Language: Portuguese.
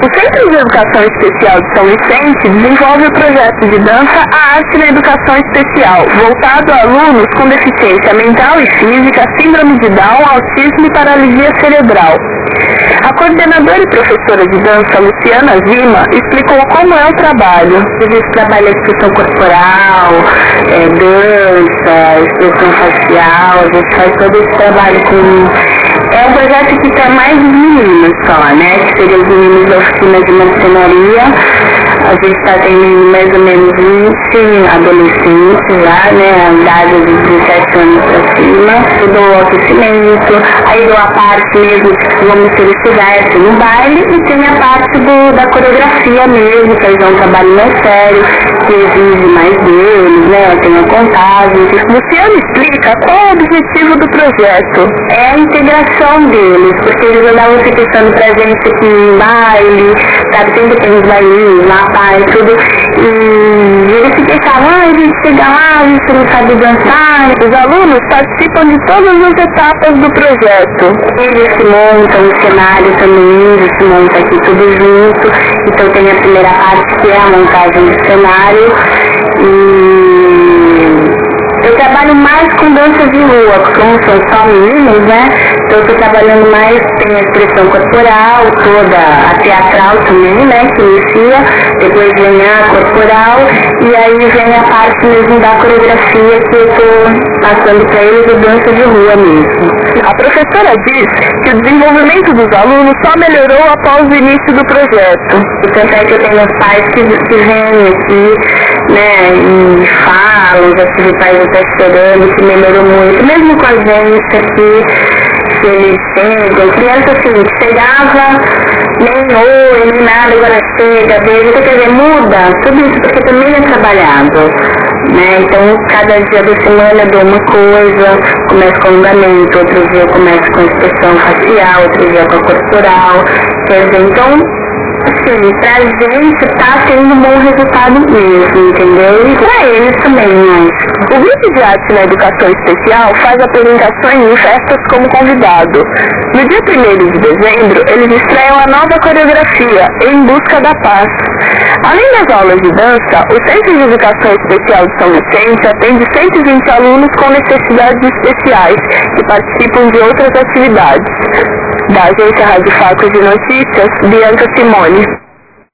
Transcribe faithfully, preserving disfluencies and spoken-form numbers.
O Centro de Educação Especial de São Vicente desenvolve o projeto de dança A Arte na Educação Especial, voltado a alunos com deficiência mental e física, síndrome de Down, autismo e paralisia cerebral. A coordenadora e professora de dança, Luciana Zima, explicou como é o trabalho. A gente trabalha expressão corporal, é, dança, expressão facial, a gente faz todo esse trabalho com... É um projeto que tem mais de meninos só, né? Que seriam os meninos da oficina de marcenaria. A gente está tendo mais ou menos vinte adolescentes lá, né? A idade de dezessete anos para cima. Eu dou o aquecimento, aí dou a parte mesmo como se eles estivessem no baile, e tem a parte do, da coreografia mesmo, que aí é um trabalho mais sério, que exige mais deles, né? Tem a contagem. Luciano explica qual é o objetivo do projeto. É a integração deles, porque eles andavam se pensando pra gente aqui em baile, sabe? Sempre tem uns bailinhos lá, pai, tudo. E eles se pensavam, ah, a gente chega lá, a gente não sabe dançar. Os alunos participam de todas as etapas do projeto. Eles se montam o cenário também, eles se montam aqui tudo junto. Então tem a primeira parte que é a montagem do cenário. E eu trabalho mais com dança de rua, porque como são só meninos, né? Então eu estou trabalhando mais, tem a expressão corporal, toda a teatral também, né? Que inicia, depois vem a corporal, e aí vem a parte mesmo da coreografia que eu estou passando para eles, a dança de rua mesmo. A professora diz que o desenvolvimento dos alunos só melhorou após o início do projeto. E tanto é que eu tenho pais que, que vêm aqui, né, e falam, já tive pais até chorando, que melhorou muito, mesmo com a gente aqui, que eles chegam, criança assim, que chegava, nem oi, nem nada, agora chega, beijo, quer dizer, muda, tudo isso porque também é trabalhado, né, então cada dia da semana eu dou uma coisa, começo com alongamento, outro dia eu começo com expressão facial, outro dia com a corporal, quer dizer, então, assim, pra gente tá tendo um bom resultado mesmo, entendeu? E pra eles também, né? O Grupo de Arte na Educação Especial faz apresentações em festas como convidado. No dia primeiro de dezembro, eles estreiam a nova coreografia, Em Busca da Paz. Além das aulas de dança, o Centro de Educação Especial de São Vicente atende cento e vinte alunos com necessidades especiais, que participam de outras atividades. Da Agência Rádio Fatos de Notícias, Bianca Simone.